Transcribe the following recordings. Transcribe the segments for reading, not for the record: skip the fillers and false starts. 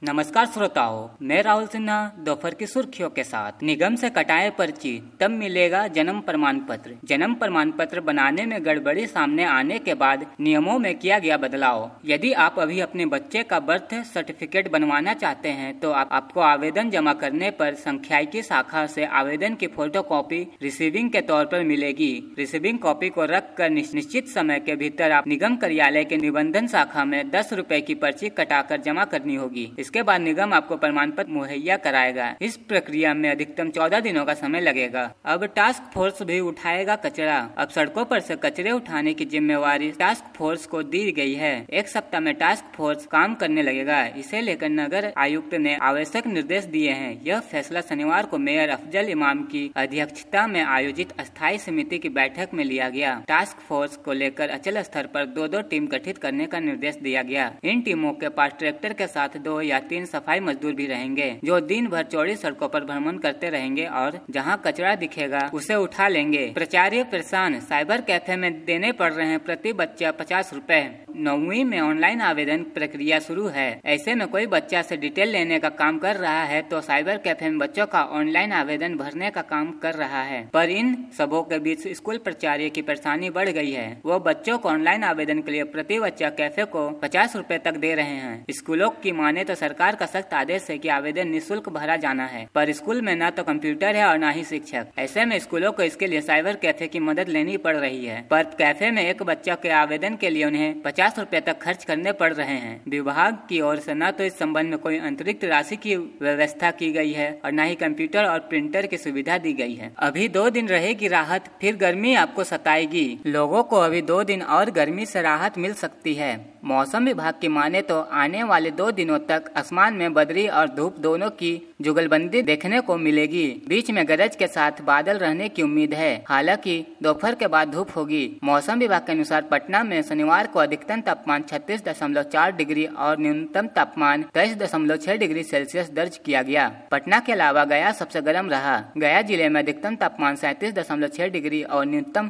नमस्कार श्रोताओं, मैं राहुल सिन्हा दोपहर की सुर्खियों के साथ। निगम से कटाए पर्ची तब मिलेगा जन्म प्रमाण पत्र। जन्म प्रमाण पत्र बनाने में गड़बड़ी सामने आने के बाद नियमों में किया गया बदलाव। यदि आप अभी अपने बच्चे का बर्थ सर्टिफिकेट बनवाना चाहते हैं तो आपको आवेदन जमा करने पर संख्यायिकी शाखा से आवेदन की फोटो कॉपी रिसीविंग के तौर पर मिलेगी। रिसीविंग कॉपी को रख कर निश्चित समय के भीतर आप निगम कार्यालय के निबंधन शाखा में 10 रुपए की पर्ची कटाकर जमा करनी होगी। इसके बाद निगम आपको प्रमाण पत्र मुहैया कराएगा। इस प्रक्रिया में अधिकतम 14 दिनों का समय लगेगा। अब टास्क फोर्स भी उठाएगा कचरा। अब सड़कों पर से कचरे उठाने की जिम्मेवारी टास्क फोर्स को दी गई है। एक सप्ताह में टास्क फोर्स काम करने लगेगा। इसे लेकर नगर आयुक्त ने आवश्यक निर्देश दिए हैं। यह फैसला शनिवार को मेयर अफजल इमाम की अध्यक्षता में आयोजित अस्थायी समिति की बैठक में लिया गया। टास्क फोर्स को लेकर अचल स्तर पर 2-2 टीम गठित करने का निर्देश दिया गया। इन टीमों के पास ट्रैक्टर के साथ 2 या 3 सफाई मजदूर भी रहेंगे, जो दिन भर चौड़ी सड़कों पर भ्रमण करते रहेंगे और जहां कचरा दिखेगा उसे उठा लेंगे। प्राचार्य परेशान, साइबर कैफे में देने पड़ रहे हैं प्रति बच्चा 50 रुपए। 9वीं में ऑनलाइन आवेदन प्रक्रिया शुरू है। ऐसे में कोई बच्चा से डिटेल लेने का काम कर रहा है तो साइबर कैफे में बच्चों का ऑनलाइन आवेदन भरने का काम कर रहा है। पर इन सबों के बीच स्कूल प्राचार्य की परेशानी बढ़ गई है। वो बच्चों को ऑनलाइन आवेदन के लिए प्रति बच्चा कैफे को 50 रुपए तक दे रहे हैं। स्कूलों की माने तो सरकार का सख्त आदेश है कि आवेदन निःशुल्क भरा जाना है, पर स्कूल में न तो कंप्यूटर है और न ही शिक्षक। ऐसे में स्कूलों को इसके लिए साइबर कैफे की मदद लेनी पड़ रही है। पर कैफे में एक बच्चा के आवेदन के लिए उन्हें 50 रुपए तक खर्च करने पड़ रहे हैं। विभाग की ओर से न तो इस संबंध में कोई अतिरिक्त राशि की व्यवस्था की गई है और न ही कंप्यूटर और प्रिंटर की सुविधा दी गई है। अभी 2 दिन रहेगी राहत, फिर गर्मी आपको सताएगी। लोगों को अभी 2 दिन और गर्मी से राहत मिल सकती है। मौसम विभाग की माने तो आने वाले 2 दिनों तक आसमान में बदरी और धूप दोनों की जुगलबंदी देखने को मिलेगी। बीच में गरज के साथ बादल रहने की उम्मीद है। हालांकि दोपहर के बाद धूप होगी। मौसम विभाग के अनुसार पटना में शनिवार को अधिकतम तापमान 36.4 डिग्री और न्यूनतम तापमान 23.6 डिग्री सेल्सियस दर्ज किया गया। पटना के अलावा गया सबसे गर्म रहा। गया जिले में अधिकतम तापमान 37.6 डिग्री और न्यूनतम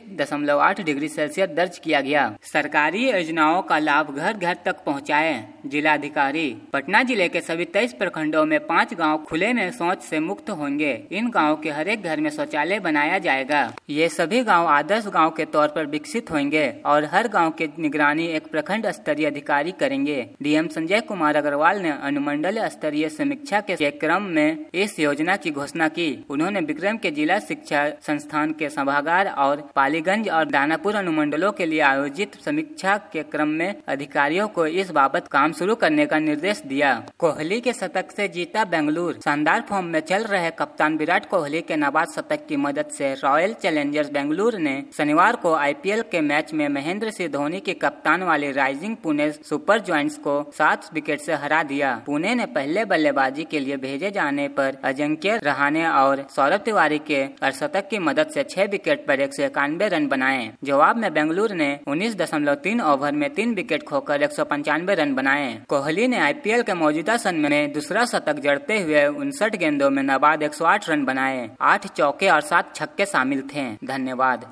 25.8 डिग्री सेल्सियस दर्ज किया गया। सरकारी योजनाओं का लाभ घर घर तक पहुँचाए जिलाधिकारी। पटना जिले के सभी 23 प्रखंडों में 5 गांव खुले में शौच से मुक्त होंगे। इन गांवों के हर एक घर में शौचालय बनाया जाएगा। ये सभी गांव आदर्श गांव के तौर पर विकसित होंगे और हर गांव की निगरानी एक प्रखंड स्तरीय अधिकारी करेंगे। डीएम संजय कुमार अग्रवाल ने अनुमंडल स्तरीय समीक्षा के क्रम में इस योजना की घोषणा की। उन्होंने विक्रम के जिला शिक्षा संस्थान के सभागार और पालीगंज और दानापुर अनुमंडलों के लिए आयोजित समीक्षा के क्रम में अधिकारियों को इस बाबत काम शुरू करने का निर्देश दिया। कोहली के शतक से जीता बेंगलुरु। शानदार फॉर्म में चल रहे कप्तान विराट कोहली के नाबाद शतक की मदद से रॉयल चैलेंजर्स बेंगलुरु ने शनिवार को आईपीएल के मैच में महेंद्र सिंह धोनी की कप्तान वाले राइजिंग पुणे सुपर जॉइंट्स को 7 विकेट से हरा दिया। पुणे ने पहले बल्लेबाजी के लिए भेजे जाने पर अजिंक्य रहाणे और सौरभ तिवारी के अर्धशतक की मदद से 6 विकेट पर 191 रन बनाए। जवाब में बेंगलुरु ने 19.3 ओवर में 3 विकेट खोकर 195 रन बनाए। कोहली ने आईपीएल के मौजूदा समय में दूसरा शतक जड़ते हुए 59 गेंदों में नाबाद 108 रन बनाए। 8 चौके और 7 छक्के शामिल थे। धन्यवाद।